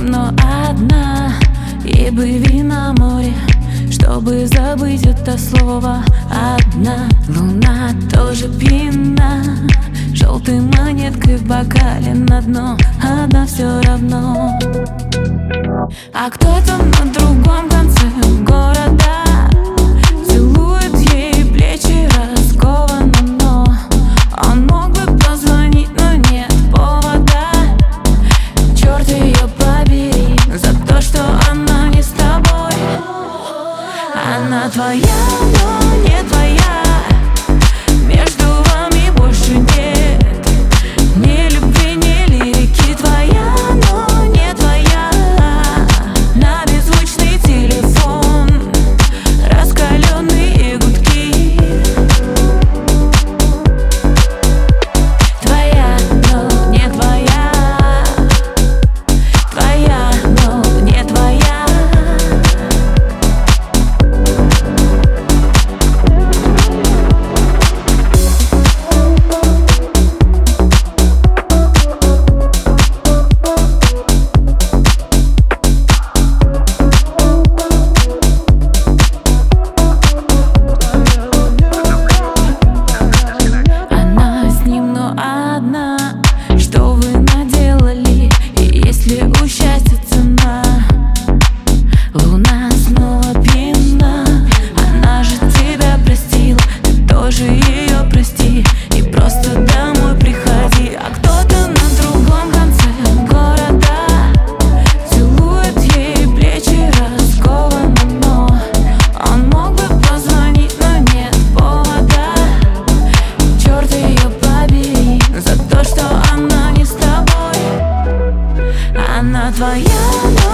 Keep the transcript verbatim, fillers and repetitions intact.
ним, но одна. И плыви на море, чтобы забыть это слово одна. Луна тоже пьяна, желтой монеткой в бокале на дно. Одна все равно. А кто-то на другом конце города целует ей плечи раскованно, но он мог бы позвонить, но нет повода. Черт ее побери за то, что она не с тобой. Она твоя, но не твоя. Между вами больше нет ни любви, ни лирики. Твоя, но не твоя. На беззвучный телефон раскаленные гудки. Твоя, но не твоя. Твоя, но не твоя. Что вы наделали, и если у счастья цена? Луна снова пьяна, она же тебя простила. Ты тоже ее прости и просто домой приходи. А кто-то на другом конце города целует ей плечи раскованно, но он мог бы позвонить, но нет повода. Черт ее побери за то, что она не с тобой. Она твоя.